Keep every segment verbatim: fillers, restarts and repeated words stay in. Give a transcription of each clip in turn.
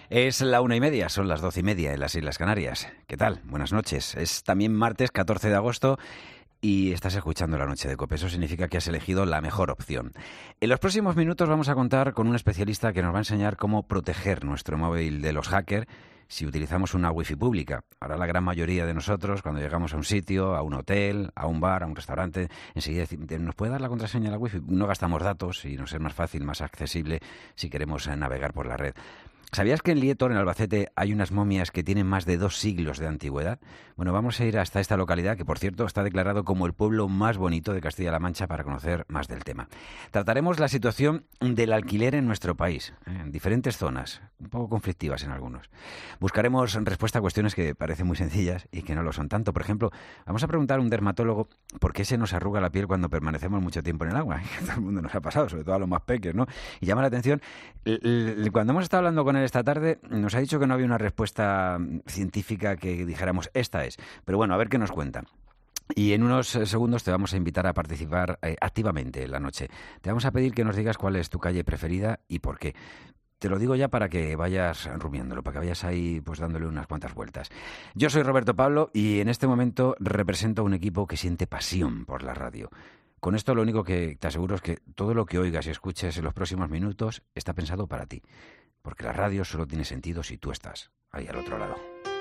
Es la una y media, son las doce y media en las Islas Canarias. ¿Qué tal? Buenas noches. Es también martes catorce de agosto y estás escuchando La Noche de COPE. Eso significa que has elegido la mejor opción. En los próximos minutos vamos a contar con un especialista que nos va a enseñar cómo proteger nuestro móvil de los hackers si utilizamos una wifi pública. Ahora la gran mayoría de nosotros, cuando llegamos a un sitio, a un hotel, a un bar, a un restaurante, enseguida decimos, ¿nos puede dar la contraseña de la wifi? No gastamos datos y nos es más fácil, más accesible si queremos navegar por la red. ¿Sabías que en Lieto, en Albacete, hay unas momias que tienen más de dos siglos de antigüedad? Bueno, vamos a ir hasta esta localidad, que por cierto está declarado como el pueblo más bonito de Castilla-La Mancha, para conocer más del tema. Trataremos la situación del alquiler en nuestro país, ¿eh? en diferentes zonas, un poco conflictivas en algunos. Buscaremos respuesta a cuestiones que parecen muy sencillas y que no lo son tanto. Por ejemplo, vamos a preguntar a un dermatólogo por qué se nos arruga la piel cuando permanecemos mucho tiempo en el agua. A todo el mundo nos ha pasado, sobre todo a los más pequeños, ¿no? Y llama la atención, cuando hemos estado hablando con esta tarde nos ha dicho que no había una respuesta científica que dijéramos esta es, pero bueno, a ver qué nos cuenta. Y en unos segundos te vamos a invitar a participar eh, activamente en la noche. Te vamos a pedir que nos digas cuál es tu calle preferida y por qué. Te lo digo ya para que vayas rumiándolo, para que vayas ahí pues dándole unas cuantas vueltas. Yo soy Roberto Pablo y en este momento represento a un equipo que siente pasión por la radio. Con esto lo único que te aseguro es que todo lo que oigas y escuches en los próximos minutos está pensado para ti. Porque la radio solo tiene sentido si tú estás ahí al otro lado.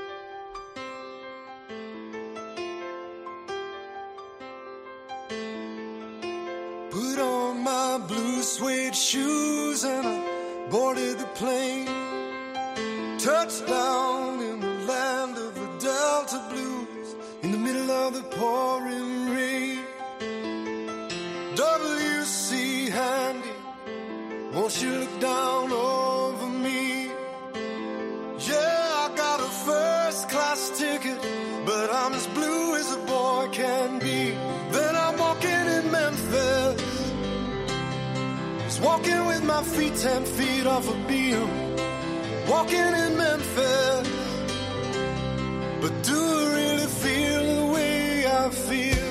Put on my blue suede shoes and I boarded the plane. Touchdown in the land of the Delta Blues in the middle of the pouring rain. W C Handy, won't you look down over me? Yeah, I got a first class ticket, but I'm as blue as a boy can be. Then I'm walking in Memphis, just walking with my feet ten feet off a beam. Walking in Memphis, but do I really feel the way I feel?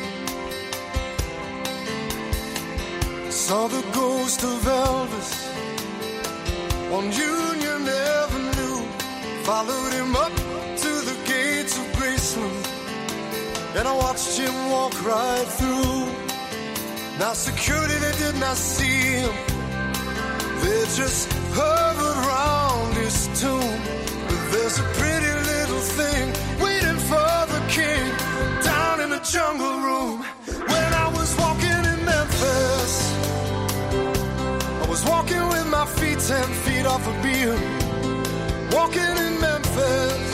Saw the ghost of Elvis on Union Avenue. Followed him up to the gates of Graceland, and I watched him walk right through. Now security, they did not see him, they just hovered around his tomb. But there's a pretty little thing waiting for the king down in the jungle room. When I was walking in Memphis, I was walking with my feet ten feet off a beam. Walking in Memphis.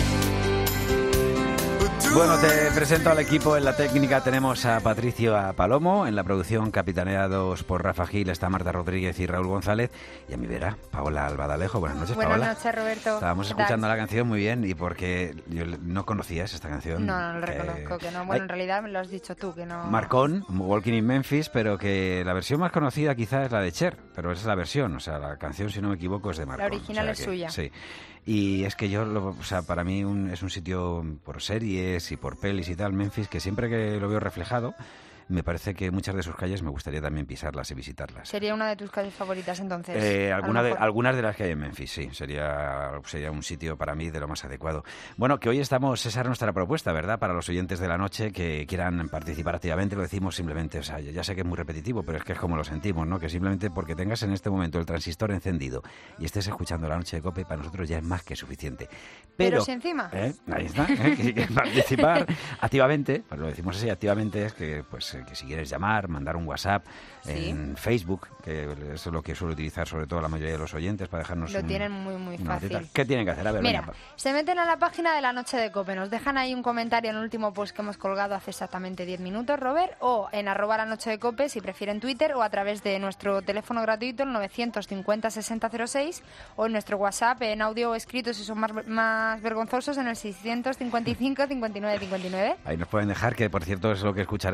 Bueno, te presento al equipo. En la técnica tenemos a Patricio a Palomo, en la producción capitaneados por Rafa Gil, está Marta Rodríguez y Raúl González, y a mi vera, Paola Albadalejo. Buenas noches, Buenas Paola. Buenas noches, Roberto. Estábamos escuchando la canción muy bien, y porque yo no conocías esta canción. No, no lo que... reconozco, que no. Bueno, en realidad me lo has dicho tú, que no... Marcón, Walking in Memphis, pero que la versión más conocida quizás es la de Cher, pero esa es la versión, o sea, la canción, si no me equivoco, es de Marcón. La original o sea, es que, suya. Sí. Y es que yo, lo, o sea, para mí un, es un sitio por series y por pelis y tal, Memphis, que siempre que lo veo reflejado, me parece que muchas de sus calles me gustaría también pisarlas y visitarlas. ¿Sería una de tus calles favoritas entonces? Eh, alguna de, algunas de las que hay en Memphis, sí. Sería, sería un sitio para mí de lo más adecuado. Bueno, que hoy estamos, esa es nuestra propuesta, ¿verdad? Para los oyentes de la noche que quieran participar activamente, lo decimos simplemente, o sea, ya sé que es muy repetitivo, pero es que es como lo sentimos, ¿no? Que simplemente porque tengas en este momento el transistor encendido y estés escuchando La Noche de COPE, para nosotros ya es más que suficiente. Pero, pero si encima... ¿eh? Ahí está, ¿eh? Que, que participar activamente, pues lo decimos así, activamente es que, pues, que si quieres llamar, mandar un WhatsApp, ¿sí? En Facebook, que eso es lo que suele utilizar sobre todo la mayoría de los oyentes para dejarnos Lo un, tienen muy, muy fácil. Notita. ¿Qué tienen que hacer? A ver, mira, venga. Se meten a la página de La Noche de COPE, nos dejan ahí un comentario en el último post que hemos colgado hace exactamente diez minutos, Robert, o en arroba La Noche de COPE, si prefieren Twitter, o a través de nuestro teléfono gratuito, el novecientos cincuenta sesenta cero seis, o en nuestro WhatsApp, en audio o escrito, si son más, más vergonzosos, en el seiscientos cincuenta y cinco cincuenta y nueve cincuenta y nueve. Ahí nos pueden dejar, que por cierto es lo que escucharemos en un ratito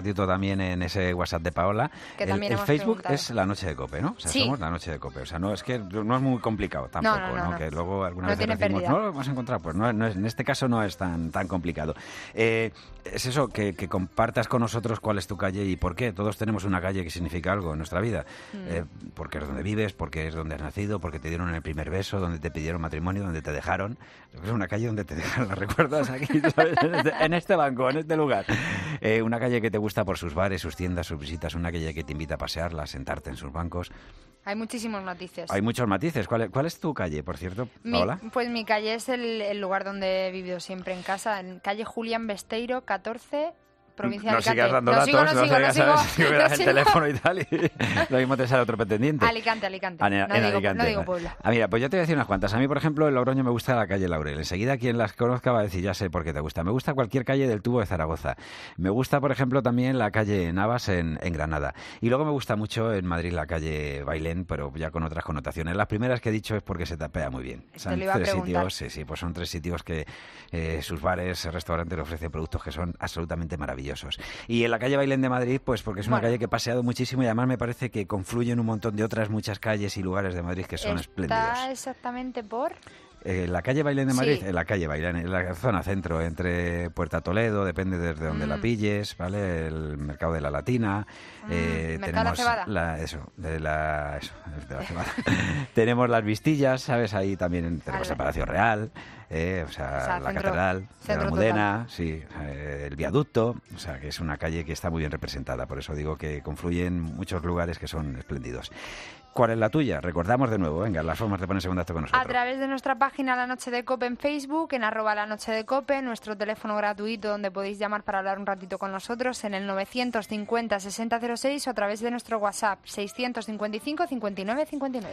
ratito también en ese WhatsApp de Paola. Que el también el hemos Facebook preguntado. es La Noche de Cope, ¿no? O sea, Sí. somos La Noche de Cope. O sea, no es que no es muy complicado tampoco, no, ¿no? no, no. Que luego alguna No vez tiene decimos, pérdida. no lo hemos encontrado. Pues no, no es, en este caso no es tan tan complicado. Eh, es eso, que, que compartas con nosotros cuál es tu calle y por qué. Todos tenemos una calle que significa algo en nuestra vida. Mm. Eh, porque es donde vives, porque es donde has nacido, porque te dieron el primer beso, donde te pidieron matrimonio, donde te dejaron. Es una calle donde te dejaron, ¿la recuerdas? Aquí, ¿sabes? En, este, en este banco, en este lugar. Eh, una calle que te gusta por sus bares, sus tiendas, sus visitas, una calle que te invita a pasearla, a sentarte en sus bancos. Hay muchísimos matices. Hay muchos matices. ¿Cuál es, cuál es tu calle, por cierto, Mi- Paola? pues mi calle es el, el lugar donde he vivido siempre en casa, en calle Julián Besteiro, catorce, provincia de No Alicante. sigas dando no datos, sigo, no no sigo, no sigas, sigo, ¿sabes? Si no hubieras el sigo. teléfono y tal, y lo mismo te sale otro pretendiente. Alicante, Alicante. Ah, en- no, en digo, Alicante, no digo ¿no? Puebla. Ah, mira, pues yo te voy a decir unas cuantas. A mí, por ejemplo, en Logroño me gusta la calle Laurel. Enseguida quien las conozca va a decir, ya sé por qué te gusta. Me gusta cualquier calle del Tubo de Zaragoza. Me gusta, por ejemplo, también la calle Navas en, en Granada. Y luego me gusta mucho en Madrid la calle Bailén, pero ya con otras connotaciones. Las primeras que he dicho es porque se tapea muy bien. Te lo iba a tres preguntar. sitios, sí, sí, pues son tres sitios que eh, sus bares, restaurantes ofrecen productos que son absolutamente maravillosos. Y en la calle Bailén de Madrid, pues porque es una Bueno. calle que he paseado muchísimo y además me parece que confluyen un montón de otras muchas calles y lugares de Madrid que son espléndidos. Está exactamente por... Eh, la calle Bailén de Madrid, Sí. en la calle Bailén, en la zona centro, entre Puerta Toledo, depende desde donde la Mm. pilles, ¿vale? El mercado de la Latina. Mm, eh, mercado de la tenemos cebada. la, eso, de la, eso, de la cebada. Tenemos las Vistillas, ¿sabes? Ahí también tenemos Vale. el Palacio Real, eh, o sea, O sea, la centro- Catedral de la centro Almudena, sí, eh, el Viaducto, o sea, que es una calle que está muy bien representada, por eso digo que confluyen muchos lugares que son espléndidos. ¿Cuál es la tuya? Recordamos de nuevo, venga, las formas de ponerse en contacto con nosotros. A través de nuestra página La Noche de Cope en Facebook, en arroba La Noche de Cope, nuestro teléfono gratuito donde podéis llamar para hablar un ratito con nosotros en el novecientos cincuenta sesenta cero seis o a través de nuestro WhatsApp seiscientos cincuenta y cinco cincuenta y nueve cincuenta y nueve.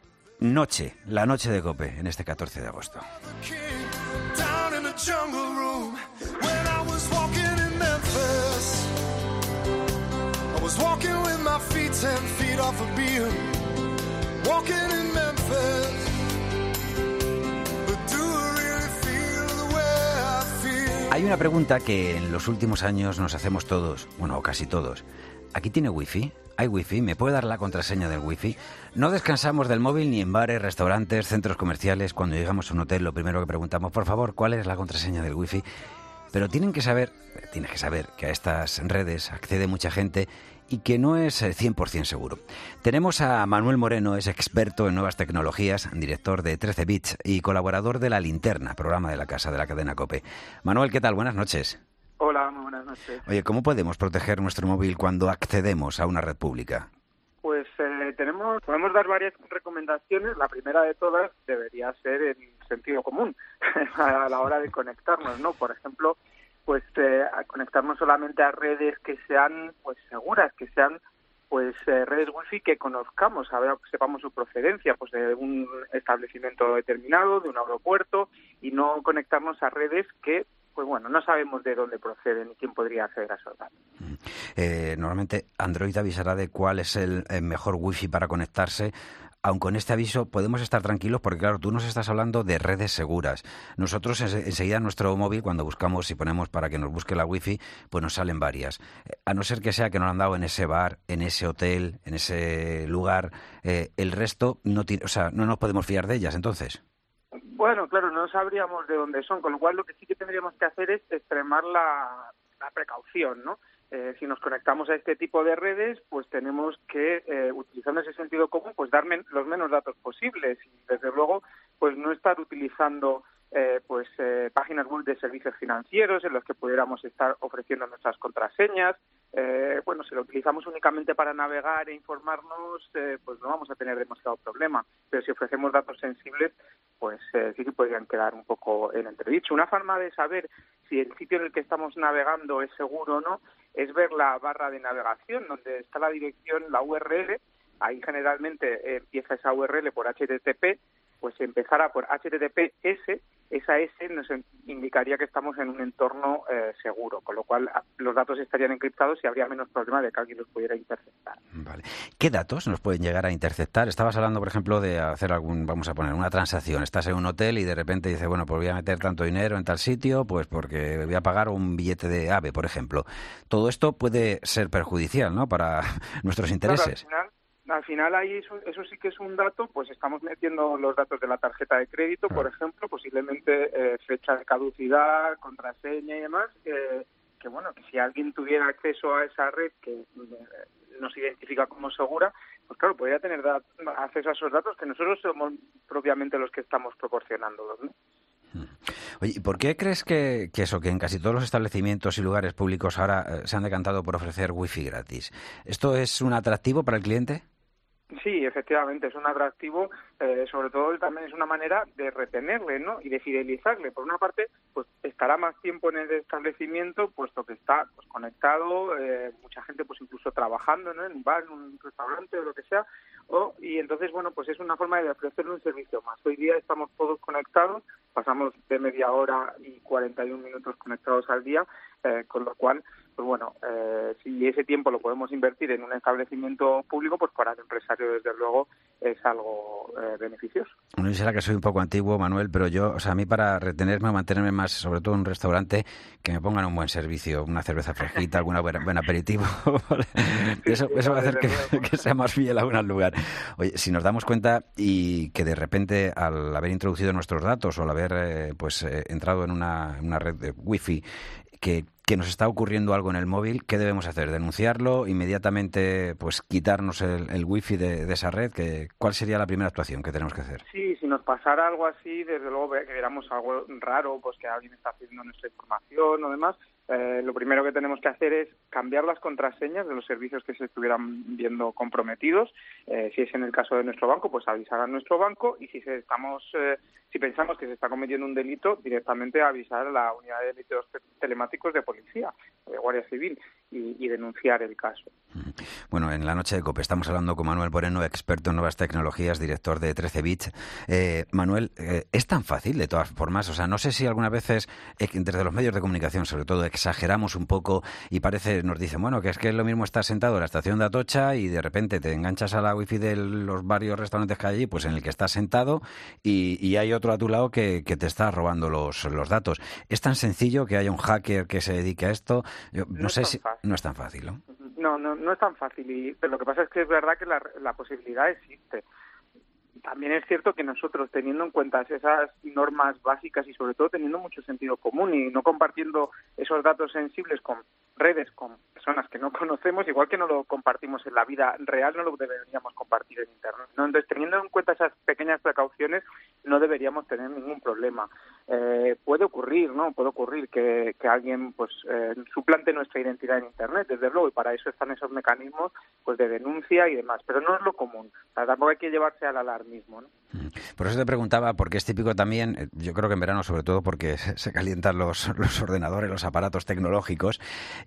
Noche, la noche de Cope, en este catorce de agosto. Down in the jungle room when I was walking in Memphis. I was walking with my feet ten feet off a beam. Walking in Memphis. But do I really feel the way I feel? Hay una pregunta que en los últimos años nos hacemos todos, bueno, o casi todos. ¿Aquí tiene wifi? ¿Hay wifi? ¿Me puede dar la contraseña del wifi? No descansamos del móvil ni en bares, restaurantes, centros comerciales. Cuando llegamos a un hotel, lo primero que preguntamos, por favor, ¿cuál es la contraseña del wifi? Pero tienen que saber, tienes que saber que a estas redes accede mucha gente y que no es eh, cien por ciento seguro. Tenemos a Manuel Moreno, es experto en nuevas tecnologías, director de trece bits y colaborador de La Linterna, programa de la Casa de la Cadena COPE. Manuel, ¿qué tal? Buenas noches. Hola, muy buenas noches. Oye, ¿cómo podemos proteger nuestro móvil cuando accedemos a una red pública? Pues eh, tenemos, podemos dar varias recomendaciones. La primera de todas debería ser el sentido común a la hora de conectarnos, ¿no? Por ejemplo, pues eh, a conectarnos solamente a redes que sean pues seguras, que sean pues eh, redes wifi que conozcamos, saber, sepamos su procedencia, pues de un establecimiento determinado, de un aeropuerto, y no conectarnos a redes que pues bueno, no sabemos de dónde proceden y quién podría acceder a esos datos. Eh, normalmente Android avisará de cuál es el, el mejor wifi para conectarse. Aun con este aviso podemos estar tranquilos porque, claro, tú nos estás hablando de redes seguras. Nosotros en, enseguida en nuestro móvil, cuando buscamos y ponemos para que nos busque la wifi, pues nos salen varias. Eh, a no ser que sea que nos lo han dado en ese bar, en ese hotel, en ese lugar, eh, el resto no tiene, o sea, no nos podemos fiar de ellas, entonces. Bueno, claro, no sabríamos de dónde son, con lo cual lo que sí que tendríamos que hacer es extremar la, la precaución, ¿no? Eh, si nos conectamos a este tipo de redes, pues tenemos que, eh, utilizando ese sentido común, pues dar men- los menos datos posibles y, desde luego, pues no estar utilizando eh, pues eh, páginas web de servicios financieros en los que pudiéramos estar ofreciendo nuestras contraseñas. Eh, bueno, si lo utilizamos únicamente para navegar e informarnos, eh, pues no vamos a tener demasiado problema. Pero si ofrecemos datos sensibles, pues eh, sí que podrían quedar un poco en entredicho. Una forma de saber si el sitio en el que estamos navegando es seguro o no es ver la barra de navegación, donde está la dirección, la U R L. Ahí generalmente eh, empieza esa U R L por H T T P, pues si empezara por H T T P S, esa S nos indicaría que estamos en un entorno eh, seguro, con lo cual los datos estarían encriptados y habría menos problema de que alguien los pudiera interceptar. Vale. ¿Qué datos nos pueden llegar a interceptar? Estabas hablando, por ejemplo, de hacer algún, vamos a poner, una transacción. Estás en un hotel y de repente dices, bueno, pues voy a meter tanto dinero en tal sitio, pues porque voy a pagar un billete de AVE, por ejemplo. Todo esto puede ser perjudicial, ¿no?, para nuestros intereses. Claro, al final, al final ahí eso, eso sí que es un dato, pues estamos metiendo los datos de la tarjeta de crédito, por ejemplo, posiblemente eh, fecha de caducidad, contraseña y demás, eh, que bueno, que si alguien tuviera acceso a esa red que eh, nos identifica como segura, pues claro, podría tener da- acceso a esos datos que nosotros somos propiamente los que estamos proporcionándolos, ¿no? Oye, ¿y por qué crees que, que eso, que en casi todos los establecimientos y lugares públicos ahora eh, se han decantado por ofrecer wifi gratis? ¿Esto es un atractivo para el cliente? Sí, efectivamente, es un atractivo, eh, sobre todo también es una manera de retenerle, ¿no?, y de fidelizarle. Por una parte, pues estará más tiempo en el establecimiento, puesto que está pues conectado, eh, mucha gente pues incluso trabajando, ¿no?, en un bar, en un restaurante o lo que sea, o, y entonces, bueno, pues es una forma de ofrecerle un servicio más. Hoy día estamos todos conectados, pasamos de media hora y cuarenta y un minutos conectados al día, eh, con lo cual, pues bueno, eh, si ese tiempo lo podemos invertir en un establecimiento público, pues para el empresario, desde luego, es algo eh, beneficioso. No será que soy un poco antiguo, Manuel, pero yo, o sea, a mí para retenerme o mantenerme más, sobre todo en un restaurante, que me pongan un buen servicio, una cerveza fresquita, alguna buena, buen aperitivo, eso, eso va a hacer que, que sea más fiel aún al lugar. Oye, si nos damos cuenta y que de repente al haber introducido nuestros datos o al haber eh, pues eh, entrado en una, una red de wifi, que, que nos está ocurriendo algo en el móvil, ¿qué debemos hacer? ¿Denunciarlo? ¿Inmediatamente pues quitarnos el, el wifi de, de esa red? ¿Que, ¿Cuál sería la primera actuación que tenemos que hacer? Sí, si nos pasara algo así, desde luego que viéramos algo raro, pues que alguien está haciendo nuestra información o demás, eh, lo primero que tenemos que hacer es cambiar las contraseñas de los servicios que se estuvieran viendo comprometidos. Eh, si es en el caso de nuestro banco, pues avisar a nuestro banco, y si se estamos, eh, si pensamos que se está cometiendo un delito, directamente avisar a la unidad de delitos telemáticos de policía, de Guardia Civil, y, y denunciar el caso. Bueno, en la noche de COPE estamos hablando con Manuel Moreno, experto en nuevas tecnologías, director de trece bits. Eh, Manuel, eh, ¿es tan fácil de todas formas? O sea, no sé si algunas veces eh, desde los medios de comunicación, sobre todo, exageramos un poco y parece, nos dicen, bueno, que es que es lo mismo estar sentado en la estación de Atocha y de repente te enganchas a la wifi de los varios restaurantes que hay allí, pues en el que estás sentado y, y hay otro a tu lado que, que te está robando los, los datos. ¿Es tan sencillo que haya un hacker que se dedique a esto? Yo, no, no sé es si... fácil. No es tan fácil, ¿no? No, no, no es tan fácil, y, pero lo que pasa es que es verdad que la, la posibilidad existe. También es cierto que nosotros, teniendo en cuenta esas normas básicas y sobre todo teniendo mucho sentido común y no compartiendo esos datos sensibles con redes, con personas que no conocemos, igual que no lo compartimos en la vida real, no lo deberíamos compartir en Internet, ¿no? Entonces, teniendo en cuenta esas pequeñas precauciones, no deberíamos tener ningún problema. Eh, puede ocurrir, ¿no? Puede ocurrir que, que alguien pues eh, suplante nuestra identidad en Internet, desde luego, y para eso están esos mecanismos pues de denuncia y demás, pero no es lo común. O sea, tampoco hay que llevarse al alarmismo, ¿no? Por eso te preguntaba, porque es típico también, yo creo que en verano sobre todo porque se calientan los, los ordenadores, los aparatos tecnológicos,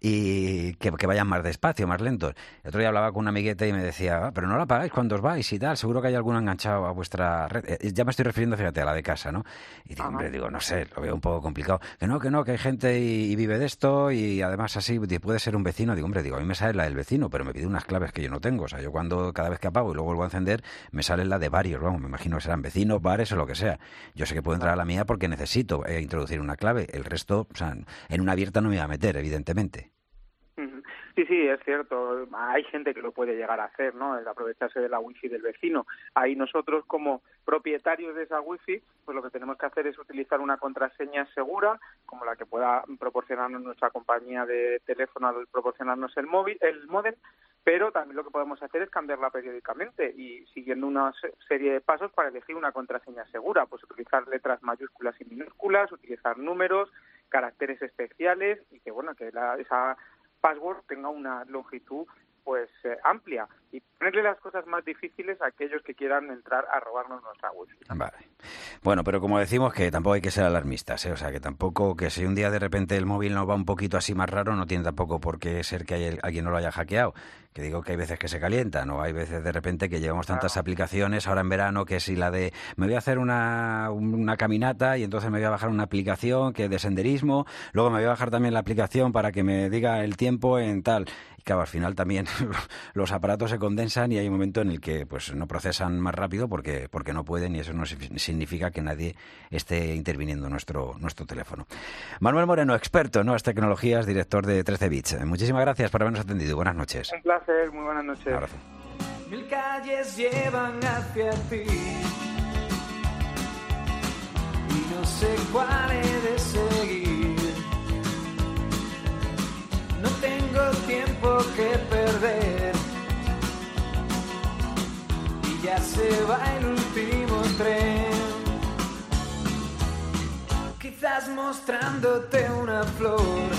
y que, que vayan más despacio, más lentos. El otro día hablaba con un amiguete y me decía, ah, pero no la apagáis cuando os vais y tal, seguro que hay alguno enganchado a vuestra red. Eh, ya me estoy refiriendo, fíjate, a la de casa, ¿no? Y digo, hombre, digo, no sé, lo veo un poco complicado. Que no, que no, que hay gente y, y vive de esto y además así puede ser un vecino. Digo, hombre, digo, a mí me sale la del vecino, pero me pide unas claves que yo no tengo. O sea, yo cuando cada vez que apago y luego vuelvo a encender, me sale la de varios, vamos, me imagino que serán vecinos, bares o lo que sea. Yo sé que puedo entrar a la mía porque necesito eh, introducir una clave. El resto, o sea, en una abierta no me voy a meter, evidentemente. Sí, sí, es cierto. Hay gente que lo puede llegar a hacer, ¿no? El aprovecharse de la wifi del vecino. Ahí nosotros, como propietarios de esa wifi, pues lo que tenemos que hacer es utilizar una contraseña segura, como la que pueda proporcionarnos nuestra compañía de teléfono al proporcionarnos el móvil, el módem, pero también lo que podemos hacer es cambiarla periódicamente y siguiendo una serie de pasos para elegir una contraseña segura, pues utilizar letras mayúsculas y minúsculas, utilizar números, caracteres especiales y que, bueno, que la, esa password tenga una longitud pues eh, amplia y ponerle las cosas más difíciles a aquellos que quieran entrar a robarnos nuestra wifi. Vale. Bueno, pero como decimos que tampoco hay que ser alarmistas, ¿eh? O sea, que tampoco, que si un día de repente el móvil nos va un poquito así más raro, no tiene tampoco por qué ser que hay, alguien no lo haya hackeado. Que digo que hay veces que se calientan, o hay veces de repente que llevamos tantas Claro. aplicaciones, ahora en verano, que si la de me voy a hacer una, una caminata y entonces me voy a bajar una aplicación que de senderismo, luego me voy a bajar también la aplicación para que me diga el tiempo en tal. Y claro, al final también los aparatos se condensan y hay un momento en el que pues no procesan más rápido porque, porque no pueden, y eso no significa que nadie esté interviniendo en nuestro, nuestro teléfono. Manuel Moreno, experto en nuevas tecnologías, director de trece bits. Muchísimas gracias por habernos atendido. Buenas noches. Un placer, muy buenas noches. Un abrazo. Mil calles llevan hacia ti y no sé cuál he de seguir. No tengo tiempo que perder y ya se va el último tren. Quizás mostrándote una flor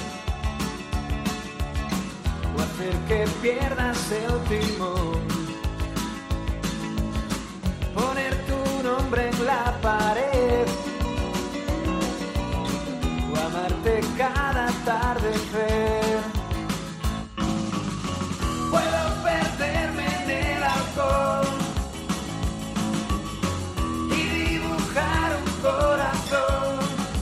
o hacer que pierdas el timón, poner tu nombre en la pared o amarte cada atardecer. Puedo perderme en el alcohol y dibujar un corazón.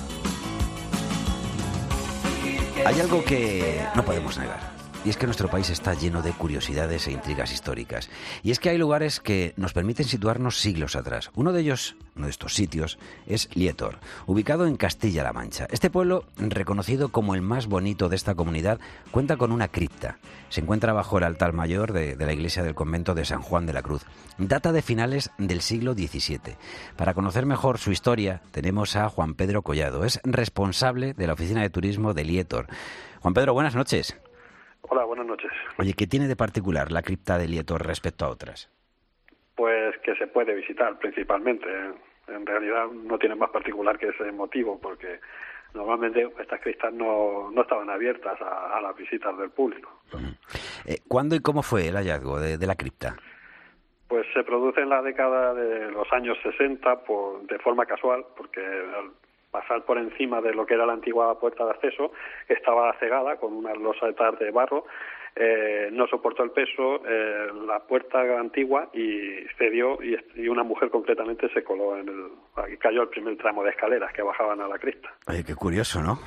Hay algo que no podemos negar, y es que nuestro país está lleno de curiosidades e intrigas históricas. Y es que hay lugares que nos permiten situarnos siglos atrás. Uno de ellos, uno de estos sitios, es Lietor, ubicado en Castilla-La Mancha. Este pueblo, reconocido como el más bonito de esta comunidad, cuenta con una cripta. Se encuentra bajo el altar mayor de, de la iglesia del convento de San Juan de la Cruz. Data de finales del siglo diecisiete. Para conocer mejor su historia, tenemos a Juan Pedro Collado. Es responsable de la oficina de turismo de Lietor. Juan Pedro, buenas noches. Hola, buenas noches. Oye, ¿qué tiene de particular la cripta de Lietor respecto a otras? Pues que se puede visitar principalmente. En realidad no tiene más particular que ese motivo, porque normalmente estas criptas no, no estaban abiertas a, a las visitas del público. Eh, ¿Cuándo y cómo fue el hallazgo de, de la cripta? Pues se produce en la década de los años sesenta por, de forma casual, porque al pasar por encima de lo que era la antigua puerta de acceso, estaba cegada con una losa de barro, eh, no soportó el peso, eh, la puerta antigua, y cedió, y, y una mujer concretamente se coló en el... Aquí cayó el primer tramo de escaleras que bajaban a la cripta. Oye, qué curioso, ¿no?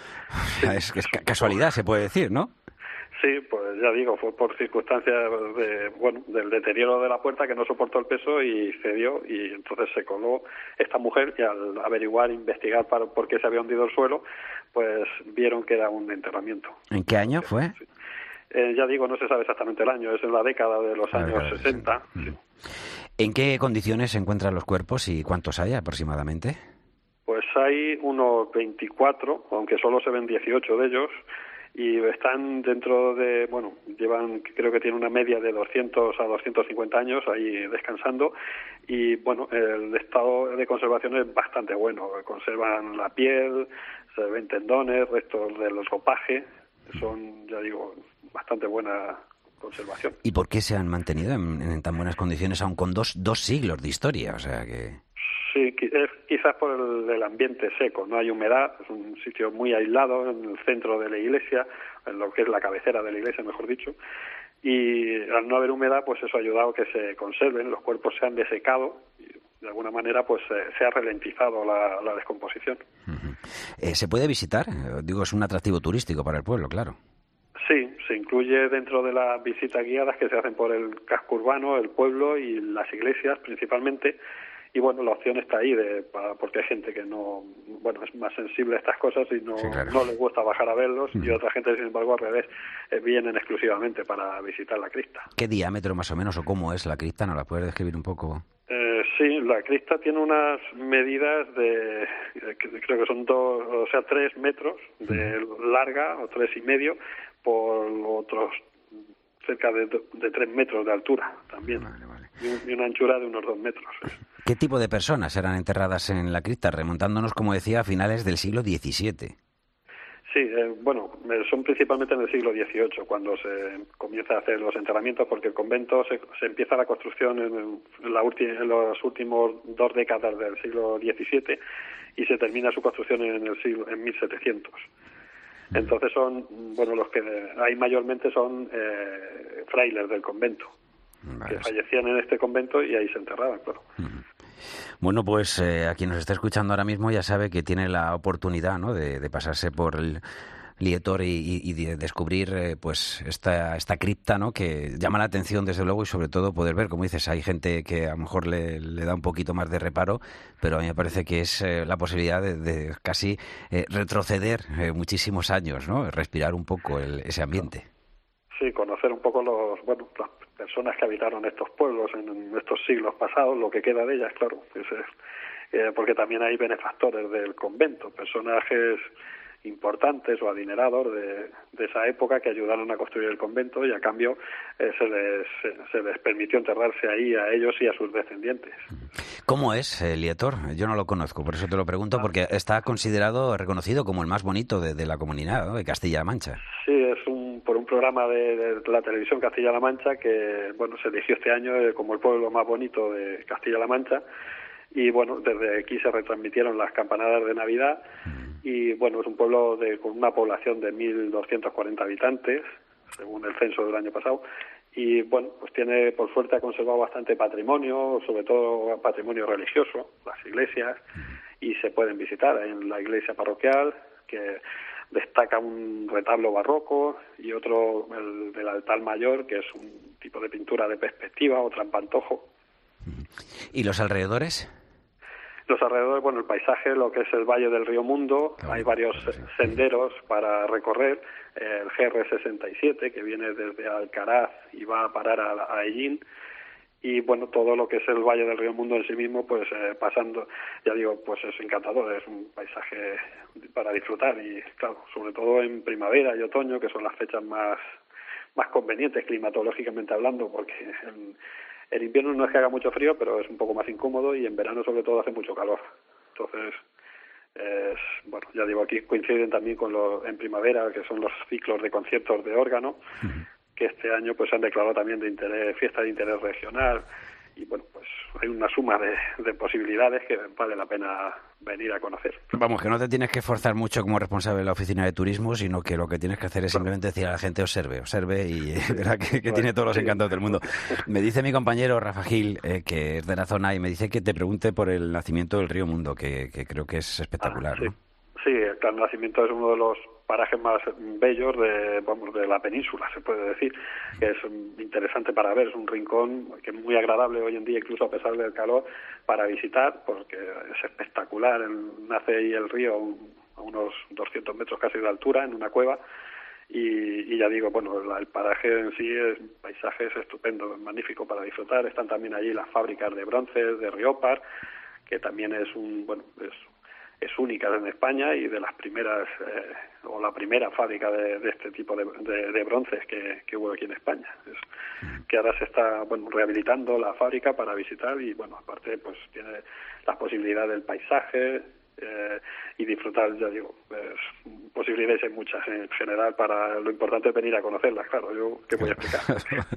Es, es casualidad, se puede decir, ¿no? Sí, pues ya digo, fue por circunstancias de, bueno, del deterioro de la puerta, que no soportó el peso y cedió, y entonces se coló esta mujer, y al averiguar, investigar para, por qué se había hundido el suelo, pues vieron que era un enterramiento. ¿En qué año fue? Sí. Eh, ya digo, no se sabe exactamente el año, es en la década de los La años década de sesenta. sesenta. Sí. ¿En qué condiciones se encuentran los cuerpos y cuántos hay aproximadamente? Pues hay unos veinticuatro, aunque solo se ven dieciocho de ellos, y están dentro de, bueno, llevan, creo que tiene una media de doscientos a doscientos cincuenta años ahí descansando, y bueno, el estado de conservación es bastante bueno. Conservan la piel, se ven tendones, restos del ropaje, son, ya digo, bastante buena conservación. ¿Y por qué se han mantenido en, en tan buenas condiciones, aun con dos, dos siglos de historia? O sea que... Sí, es quizás por el, el ambiente seco, no hay humedad, es un sitio muy aislado en el centro de la iglesia, en lo que es la cabecera de la iglesia, mejor dicho, y al no haber humedad, pues eso ha ayudado a que se conserven, los cuerpos se han desecado, y de alguna manera pues eh, se ha ralentizado la, la descomposición. Uh-huh. Eh, ¿Se puede visitar? Eh, digo, es un atractivo turístico para el pueblo, claro. Sí, se incluye dentro de las visitas guiadas que se hacen por el casco urbano, el pueblo y las iglesias principalmente. Y bueno, la opción está ahí, de, para, porque hay gente que no, bueno, es más sensible a estas cosas y no, sí, claro. no les gusta bajar a verlos, mm. y otra gente, sin embargo, al revés, eh, vienen exclusivamente para visitar la cripta. ¿Qué diámetro más o menos o cómo es la cripta? ¿Nos la puedes describir un poco? Eh, sí, la cripta tiene unas medidas de, eh, creo que son dos, o sea, tres metros de mm. larga, o tres y medio, por otros cerca de, de tres metros de altura también. Vale, vale. Y, y una anchura de unos dos metros. ¿Qué tipo de personas eran enterradas en la cripta, remontándonos, como decía, a finales del siglo diecisiete? Sí, eh, bueno, son principalmente en el siglo dieciocho cuando se comienza a hacer los enterramientos, porque el convento se, se empieza la construcción en, en, la ulti, en los últimos dos décadas del siglo diecisiete y se termina su construcción en el siglo en mil setecientos. Entonces son, bueno, los que hay mayormente son eh, frailes del convento, vale, que fallecían en este convento y ahí se enterraban, claro. Uh-huh. Bueno, pues eh, a quien nos está escuchando ahora mismo ya sabe que tiene la oportunidad, ¿no?, de, de pasarse por el Lietor y, y de descubrir eh, pues esta esta cripta, ¿no?, que llama la atención desde luego, y sobre todo poder ver, como dices, hay gente que a lo mejor le, le da un poquito más de reparo, pero a mí me parece que es eh, la posibilidad de, de casi eh, retroceder eh, muchísimos años, ¿no?, respirar un poco el, ese ambiente. Sí, conocer un poco los, bueno, las personas que habitaron estos pueblos en estos siglos pasados, lo que queda de ellas, claro, pues, eh, porque también hay benefactores del convento, personajes importantes o adinerados de, de esa época que ayudaron a construir el convento y a cambio eh, se, les, se, se les permitió enterrarse ahí a ellos y a sus descendientes. ¿Cómo es el Lietor? Yo no lo conozco, por eso te lo pregunto, porque está considerado, reconocido como el más bonito de, de la comunidad, ¿no?, de Castilla-La Mancha. Sí, es un, por un programa de, de la televisión Castilla-La Mancha que, bueno, se eligió este año eh, como el pueblo más bonito de Castilla-La Mancha. Y bueno, desde aquí se retransmitieron las campanadas de Navidad y bueno, es un pueblo de, con una población de mil doscientos cuarenta habitantes, según el censo del año pasado, y bueno, pues tiene, por suerte, ha conservado bastante patrimonio, sobre todo patrimonio religioso, las iglesias, y se pueden visitar en la iglesia parroquial, que destaca un retablo barroco y otro, el del altar mayor, que es un tipo de pintura de perspectiva o trampantojo. ¿Y los alrededores? Los alrededores, bueno, el paisaje, lo que es el Valle del Río Mundo, claro, hay varios senderos para recorrer, el G R sesenta y siete, que viene desde Alcaraz y va a parar a, a Hellín, y bueno, todo lo que es el Valle del Río Mundo en sí mismo, pues eh, pasando, ya digo, pues es encantador, es un paisaje para disfrutar, y claro, sobre todo en primavera y otoño, que son las fechas más, más convenientes climatológicamente hablando, porque en, El invierno no es que haga mucho frío, pero es un poco más incómodo, y en verano sobre todo hace mucho calor. Entonces, es, bueno, ya digo, aquí coinciden también con lo en primavera, que son los ciclos de conciertos de órgano, uh-huh, que este año pues se han declarado también de interés, fiesta de interés regional, y bueno, pues hay una suma de, de posibilidades que vale la pena venir a conocer. Vamos, que no te tienes que esforzar mucho como responsable de la oficina de turismo, sino que lo que tienes que hacer es simplemente decir a la gente observe, observe y verá que, que bueno, tiene todos los encantos del mundo. Me dice mi compañero Rafa Gil, eh, que es de la zona, y me dice que te pregunte por el nacimiento del río Mundo, que, que creo que es espectacular, ah, sí. ¿no? Sí, el nacimiento es uno de los parajes más bellos de, vamos, de la península, se puede decir, que es interesante para ver, es un rincón que es muy agradable hoy en día, incluso a pesar del calor, para visitar, porque es espectacular, nace ahí el río a unos doscientos metros casi de altura, en una cueva, y, y ya digo, bueno, el paraje en sí, es paisaje es estupendo, es magnífico para disfrutar, están también allí las fábricas de bronces de Riópar, que también es un, bueno, es es única en España y de las primeras, eh, o la primera fábrica de, de este tipo de, de, de bronces que, que hubo aquí en España. Es, que ahora se está, bueno, rehabilitando la fábrica para visitar y, bueno, aparte, pues tiene la posibilidad del paisaje eh, y disfrutar, ya digo, pues, posibilidades hay muchas en general, para lo importante es venir a conocerlas, claro, yo qué voy a explicar.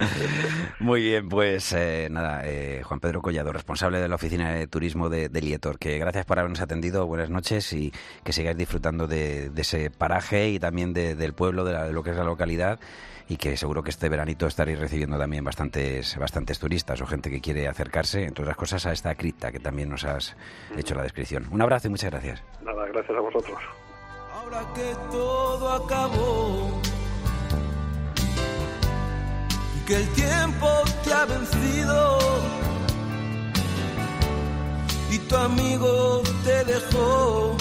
Muy bien, pues eh, nada, eh, Juan Pedro Collado, responsable de la Oficina de Turismo de, de Lietor, que gracias por habernos atendido, buenas noches y que sigáis disfrutando de, de ese paraje y también de, del pueblo, de, la, de lo que es la localidad, y que seguro que este veranito estaréis recibiendo también bastantes bastantes turistas o gente que quiere acercarse, entre otras cosas, a esta cripta que también nos has hecho la descripción. Un abrazo y muchas gracias. Nada, gracias a vosotros. Ahora que todo acabó y que el tiempo te ha vencido y tu amigo te dejó,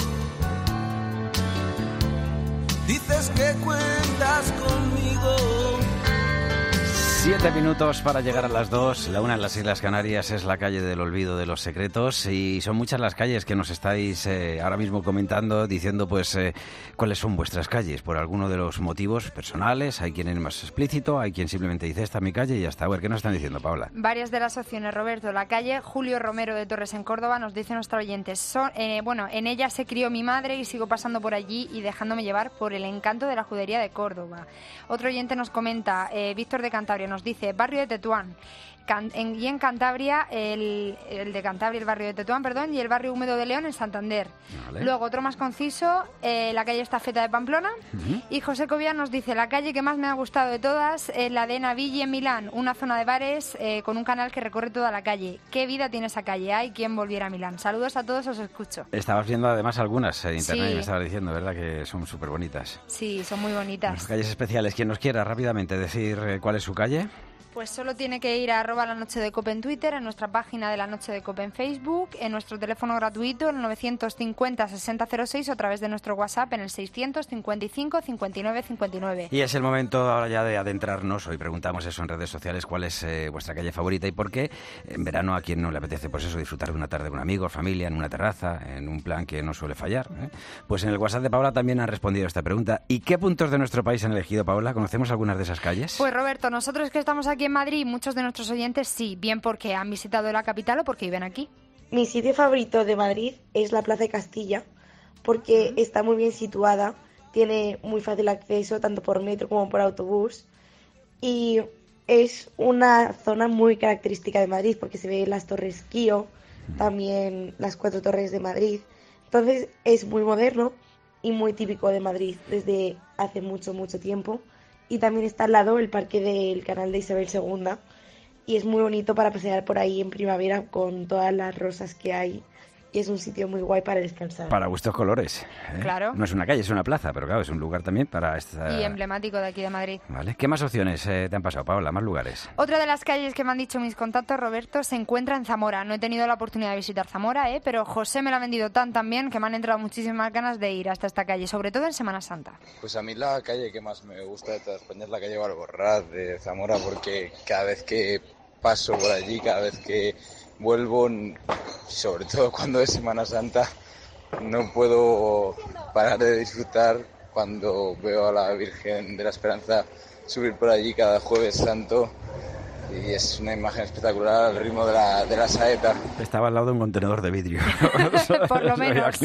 dices que cuentas conmigo. Siete minutos para llegar a las dos. La una en las Islas Canarias es la calle del olvido de los secretos y son muchas las calles que nos estáis eh, ahora mismo comentando, diciendo pues eh, cuáles son vuestras calles por alguno de los motivos personales. Hay quien es más explícito, hay quien simplemente dice esta es mi calle y ya está. A ver, ¿qué nos están diciendo, Paula? Varias de las opciones, Roberto. La calle Julio Romero de Torres en Córdoba, nos dice nuestra oyente. Son, eh, bueno, en ella se crió mi madre y sigo pasando por allí y dejándome llevar por el encanto de la judería de Córdoba. Otro oyente nos comenta, eh, Víctor de Cantabria, nos dice barrio de Tetuán. Can, en, y en Cantabria, el, el de Cantabria, el barrio de Tetuán, perdón, y el barrio húmedo de León en Santander. Vale. Luego, otro más conciso, eh, la calle Estafeta de Pamplona. Uh-huh. Y José Cobian nos dice, la calle que más me ha gustado de todas es la de Navigli en Milán, una zona de bares eh, con un canal que recorre toda la calle. ¿Qué vida tiene esa calle? Hay quien volviera a Milán. Saludos a todos, os escucho. Estabas viendo además algunas en internet, sí. Y me estabas diciendo, ¿verdad?, que son súper bonitas. Sí, son muy bonitas. Las calles especiales. Quien nos quiera rápidamente decir eh, cuál es su calle. Pues solo tiene que ir a arroba la noche de Cope en Twitter, en nuestra página de la noche de Cope en Facebook, en nuestro teléfono gratuito, el novecientos cincuenta sesenta cero seis o a través de nuestro WhatsApp en el seiscientos cincuenta y cinco cincuenta y nueve cincuenta y nueve. Y es el momento ahora ya de adentrarnos. Hoy preguntamos eso en redes sociales, cuál es eh, vuestra calle favorita y por qué. En verano a quien no le apetece pues eso, disfrutar de una tarde con amigos, familia, en una terraza, en un plan que no suele fallar, ¿eh? Pues en el WhatsApp de Paula también han respondido a esta pregunta. ¿Y qué puntos de nuestro país han elegido, Paula? ¿Conocemos algunas de esas calles? Pues Roberto, nosotros que estamos aquí en Madrid, muchos de nuestros oyentes sí, bien porque han visitado la capital o porque viven aquí. Mi sitio favorito de Madrid es la Plaza de Castilla, porque uh-huh. está muy bien situada, tiene muy fácil acceso tanto por metro como por autobús y es una zona muy característica de Madrid porque se ve las Torres Kío, también las cuatro torres de Madrid. Entonces es muy moderno y muy típico de Madrid desde hace mucho, mucho tiempo. Y también está al lado el parque del canal de Isabel segunda y es muy bonito para pasear por ahí en primavera con todas las rosas que hay y es un sitio muy guay para descansar. Para gustos colores, ¿eh? Claro. No es una calle, es una plaza, pero claro, es un lugar también para esta... Y emblemático de aquí de Madrid. Vale. ¿Qué más opciones eh, te han pasado, Paola? ¿Más lugares? Otra de las calles que me han dicho mis contactos, Roberto, se encuentra en Zamora. No he tenido la oportunidad de visitar Zamora, ¿eh? Pero José me la ha vendido tan tan bien que me han entrado muchísimas ganas de ir hasta esta calle, sobre todo en Semana Santa. Pues a mí la calle que más me gusta de toda España es la calle Valborraz de Zamora, porque cada vez que paso por allí, cada vez que vuelvo, sobre todo cuando es Semana Santa, no puedo parar de disfrutar cuando veo a la Virgen de la Esperanza subir por allí cada Jueves Santo y es una imagen espectacular al ritmo de la, de la saeta. Estaba al lado de un contenedor de vidrio. Por lo menos.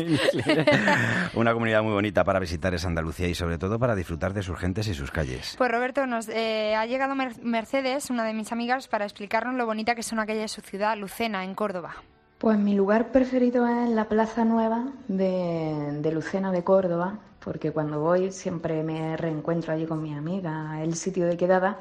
Una comunidad muy bonita para visitar es Andalucía y sobre todo para disfrutar de sus gentes y sus calles. Pues Roberto, nos eh, ha llegado Mercedes, una de mis amigas, para explicarnos lo bonita que es una calle de su ciudad, Lucena, en Córdoba. Pues mi lugar preferido es la Plaza Nueva de, de Lucena de Córdoba, porque cuando voy siempre me reencuentro allí con mis amigas, el sitio de quedada.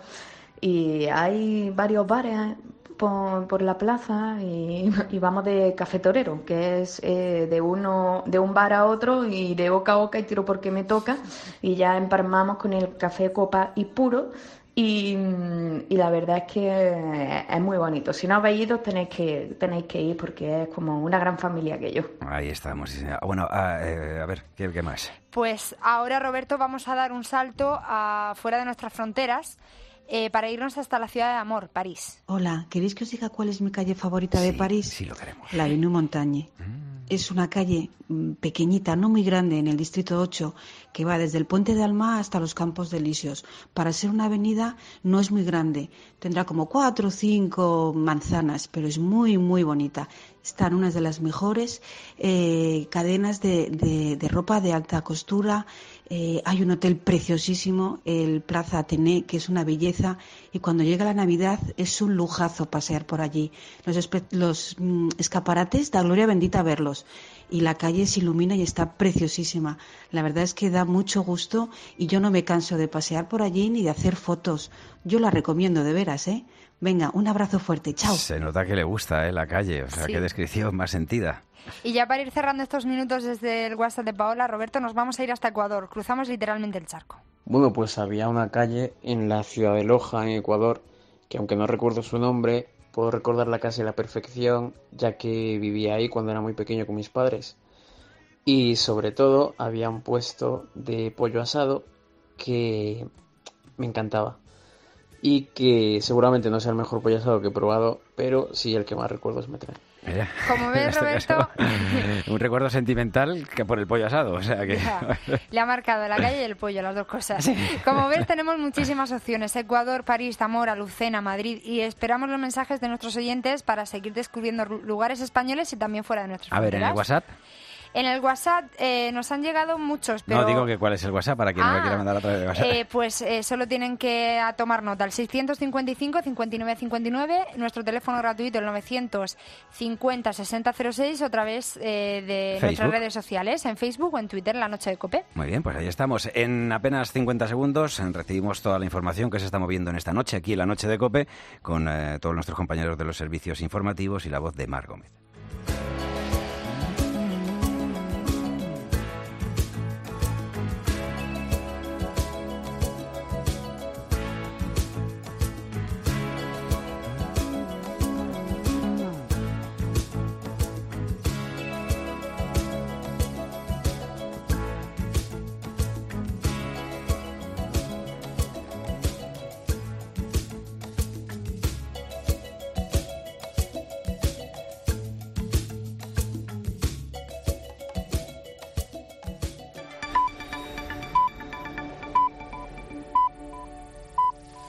Y hay varios bares por, por la plaza y, y vamos de café torero, que es eh, de uno de un bar a otro y de boca a boca y tiro porque me toca y ya empalmamos con el café copa y puro y, y la verdad es que es muy bonito. Si no habéis ido tenéis que tenéis que ir porque es como una gran familia aquello. Ahí estamos. Bueno, a, eh, a ver, ¿qué, qué más? Pues ahora, Roberto, vamos a dar un salto a, fuera de nuestras fronteras. Eh, para irnos hasta la ciudad de amor, París. Hola, ¿queréis que os diga cuál es mi calle favorita de sí, París? Sí, lo queremos. La Avenue Montaigne. Mm. Es una calle pequeñita, no muy grande, en el distrito ocho, que va desde el Puente de Almá hasta los Campos Elíseos. Para ser una avenida no es muy grande, tendrá como cuatro o cinco manzanas, pero es muy, muy bonita. Están unas de las mejores eh, cadenas de, de, de ropa de alta costura. Eh, hay un hotel preciosísimo, el Plaza Athénée, que es una belleza, y cuando llega la Navidad es un lujazo pasear por allí. Los, espe- los mm, escaparates da gloria bendita verlos, y la calle se ilumina y está preciosísima. La verdad es que da mucho gusto y yo no me canso de pasear por allí ni de hacer fotos. Yo la recomiendo de veras, ¿eh? Venga, un abrazo fuerte, chao. Se nota que le gusta, ¿eh? La calle, o sea, sí. Qué descripción más sentida. Y ya para ir cerrando estos minutos desde el WhatsApp de Paola, Roberto, nos vamos a ir hasta Ecuador. Cruzamos literalmente el charco. Bueno, pues había una calle en la ciudad de Loja, en Ecuador, que aunque no recuerdo su nombre, puedo recordarla casi a la perfección, ya que vivía ahí cuando era muy pequeño con mis padres. Y sobre todo había un puesto de pollo asado que me encantaba. y que seguramente no sea el mejor pollo asado que he probado, pero sí el que más recuerdos me trae. Mira, Como ves, en este Roberto... caso, un recuerdo sentimental que por el pollo asado, o sea que... Ya, le ha marcado la calle y el pollo, las dos cosas. Como ves, tenemos muchísimas opciones. Ecuador, París, Zamora, Lucena, Madrid, y esperamos los mensajes de nuestros oyentes para seguir descubriendo lugares españoles y también fuera de nuestras A ver, fronteras. en el WhatsApp... En el WhatsApp eh, nos han llegado muchos, pero... No, digo que cuál es el WhatsApp para quien ah, no me quiera mandar a través de WhatsApp. Eh, pues eh, solo tienen que a tomar nota al seiscientos cincuenta y cinco, cincuenta y nueve cincuenta y nueve, nuestro teléfono gratuito el novecientos cincuenta, sesenta cero seis, o a través eh, de Facebook. Nuestras redes sociales, en Facebook o en Twitter, La Noche de Cope. Muy bien, pues ahí estamos. En apenas cincuenta segundos recibimos toda la información que se está moviendo en esta noche, aquí en La Noche de Cope, con eh, todos nuestros compañeros de los servicios informativos y la voz de Mar Gómez.